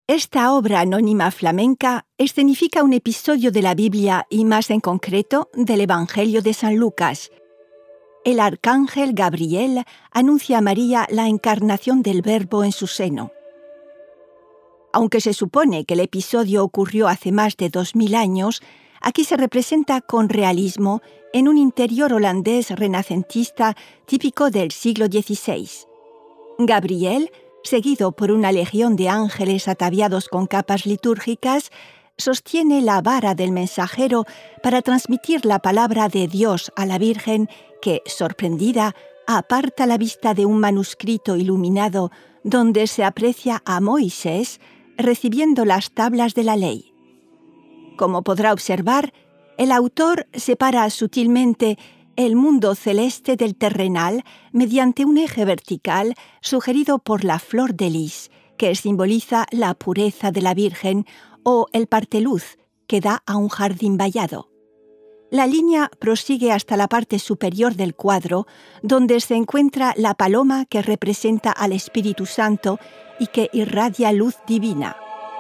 Esta obra anónima flamenca escenifica un episodio de la Biblia y más en concreto del Evangelio de San Lucas. El arcángel Gabriel anuncia a María la encarnación del Verbo en su seno. Aunque se supone que el episodio ocurrió hace más de 2000 años, aquí se representa con realismo en un interior holandés renacentista típico del siglo XVI. Gabriel, seguido por una legión de ángeles ataviados con capas litúrgicas, sostiene la vara del mensajero para transmitir la palabra de Dios a la Virgen que, sorprendida, aparta la vista de un manuscrito iluminado donde se aprecia a Moisés recibiendo las tablas de la ley. Como podrá observar, el autor separa sutilmente el mundo celeste del terrenal mediante un eje vertical sugerido por la flor de lis, que simboliza la pureza de la Virgen, o el parteluz, que da a un jardín vallado. La línea prosigue hasta la parte superior del cuadro, donde se encuentra la paloma que representa al Espíritu Santo y que irradia luz divina.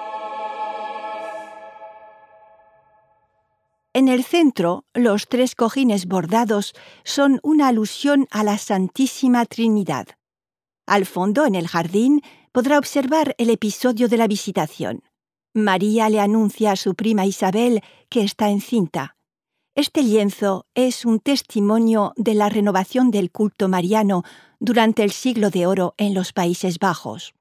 En el centro, los 3 cojines bordados son una alusión a la Santísima Trinidad. Al fondo, en el jardín, podrá observar el episodio de la visitación. María le anuncia a su prima Isabel que está encinta. Este lienzo es un testimonio de la renovación del culto mariano durante el Siglo de Oro en los Países Bajos.